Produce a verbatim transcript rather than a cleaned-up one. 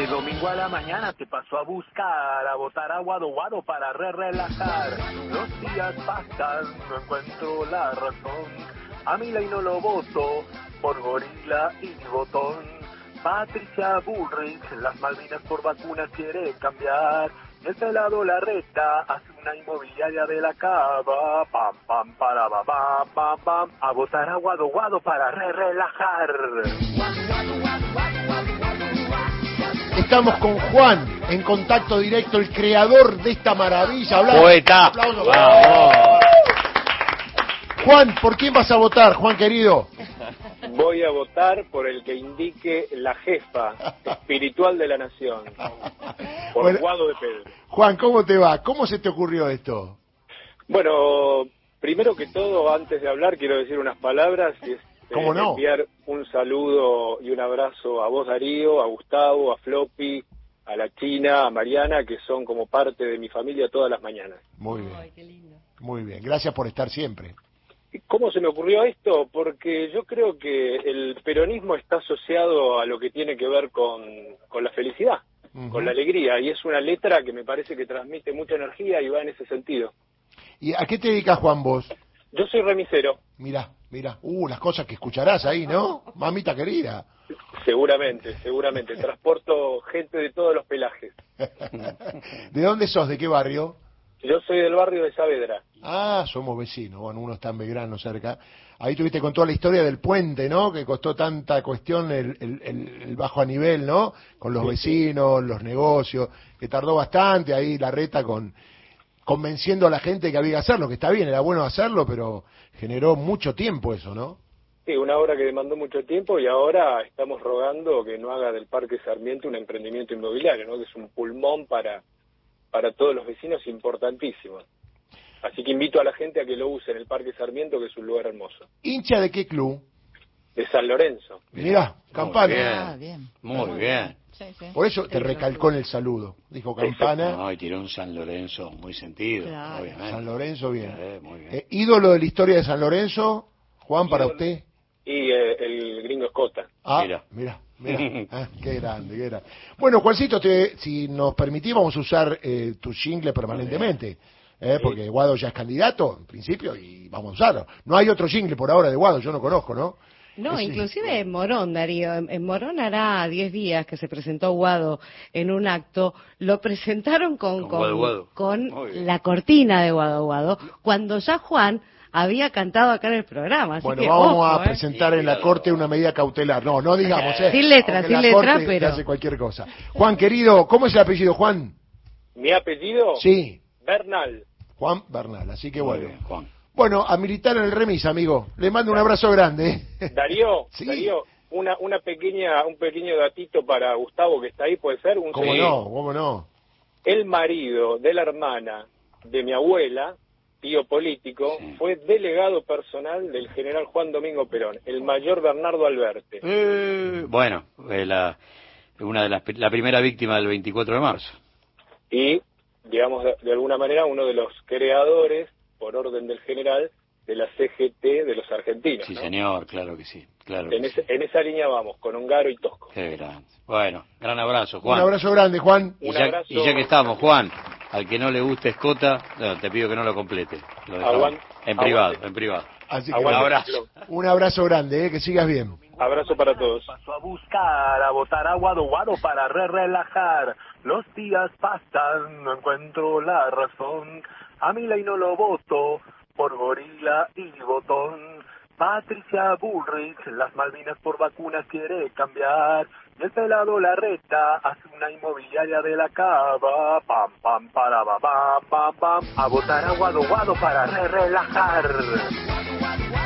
De domingo a la mañana te pasó a buscar, a botar a Guado Guado para re relajar. Los días pasan, no encuentro la razón. A Milei no lo voto, por gorila y botón. Patricia Bullrich, las Malvinas por vacunas quiere cambiar. Y el pelado Larreta hace una inmobiliaria de la cava. Pam, pam, para, ba, pam, pam, pam. A votar a Guado Guado para re relajar. Estamos con Juan, en contacto directo, el creador de esta maravilla. Hablamos. Poeta. Vamos. Juan, ¿por quién vas a votar, Juan querido? Voy a votar por el que indique la jefa espiritual de la nación, por Bueno, Guado de Pedro. Juan, ¿cómo te va? ¿Cómo se te ocurrió esto? Bueno, primero que todo, antes de hablar, quiero decir unas palabras y es, ¿Cómo eh, no? enviar un saludo y un abrazo a vos, Darío, a Gustavo, a Floppy, a la China, a Mariana, que son como parte de mi familia todas las mañanas. Muy bien. Ay, qué lindo. Muy bien, gracias por estar siempre. ¿Cómo se me ocurrió esto? Porque yo creo que el peronismo está asociado a lo que tiene que ver con, con la felicidad, uh-huh. con la alegría, y es una letra que me parece que transmite mucha energía y va en ese sentido. ¿Y a qué te dedicas, Juan, vos? Yo soy remisero. Mirá, mirá, uh, las cosas que escucharás ahí, ¿no? Mamita querida. Seguramente, seguramente. Transporto gente de todos los pelajes. ¿De dónde sos? ¿De qué barrio? Yo soy del barrio de Saavedra. Ah, somos vecinos. Bueno, uno está en Belgrano cerca. Ahí tuviste con toda la historia del puente, ¿no? Que costó tanta cuestión el, el, el, el bajo a nivel, ¿no? Con los vecinos, los negocios, que tardó bastante. Ahí Larreta con convenciendo a la gente que había que hacerlo, que está bien, era bueno hacerlo, pero generó mucho tiempo eso, ¿no? Sí, una obra que demandó mucho tiempo y ahora estamos rogando que no haga del Parque Sarmiento un emprendimiento inmobiliario, ¿no? Que es un pulmón para, para todos los vecinos importantísimo. Así que invito a la gente a que lo use en el Parque Sarmiento, que es un lugar hermoso. ¿Hincha de qué club? De San Lorenzo. Mirá, Campana. Muy bien, Ah, bien. muy bien. Sí, sí. Por eso te recalcó en el saludo. Dijo Campana. No, y tiró un San Lorenzo muy sentido, Claro. obviamente. San Lorenzo, bien. Sí, muy bien. Eh, ¿Ídolo de la historia de San Lorenzo? Juan, para Ídolo. usted. Y eh, el gringo Escota. Ah, Mira. mira, mira. Ah, qué grande, qué grande. Bueno, Juancito, te, si nos permitís, vamos a usar eh, tu jingle permanentemente. Eh, porque Guado ya es candidato, en principio, y vamos a usarlo. No hay otro jingle por ahora de Guado, yo no conozco, ¿no? No, Ese- inclusive en Morón, Darío. En, en Morón hará diez días que se presentó Guado en un acto. Lo presentaron con, Con con, Guado Guado. con Muy bien. la cortina de Guado Guado, cuando ya Juan había cantado acá en el programa. Así Bueno, que, vamos ojo, a ¿eh? presentar en la corte una medida cautelar. No, no digamos, ¿eh? Sin letra, Aunque sin la letra, corte pero- hace cualquier cosa. Juan, querido, ¿cómo es el apellido, Juan? Mi apellido, Sí, Bernal. Juan Bernal, así que Muy bueno. bien, Juan. Bueno, a militar en el remis, amigo. Le mando un abrazo grande. ¿eh? Darío, Sí. Darío, una, una pequeña, un pequeño datito para Gustavo que está ahí, ¿puede ser? Un ¿Cómo sí. no? ¿Cómo no? El marido de la hermana de mi abuela, tío político, Sí. fue delegado personal del general Juan Domingo Perón, el mayor Bernardo Alberte. Eh, bueno, eh, la, una de las, la primera víctima del veinticuatro de marzo. Y, digamos, de, de alguna manera, uno de los creadores, por orden del general, de la C G T de los argentinos. Sí, ¿no? señor, claro que sí. Claro que En, sí. ese, en esa línea vamos, con Ongaro y Tosco. Qué grande. Bueno, gran abrazo, Juan. Un abrazo grande, Juan. Y Un ya, abrazo. y ya que estamos, Juan, al que no le guste Escota, no, te pido que no lo complete. Lo dejamos Aguante. en privado, Aguante. en privado. Así que Un Aguante. abrazo. un abrazo grande, ¿eh? Que sigas bien. Abrazo para todos. Pasó a buscar, a botar a Guado Guado para re relajar. Los días pasan, no encuentro la razón. A Milei no lo voto, por gorila y botón. Patricia Bullrich, las Malvinas por vacunas quiere cambiar. Y el pelado Larreta hace una inmobiliaria de la cava. Pam, pam, para, ba, pam, pam, pam. A botar a Guado Guado para re relajar.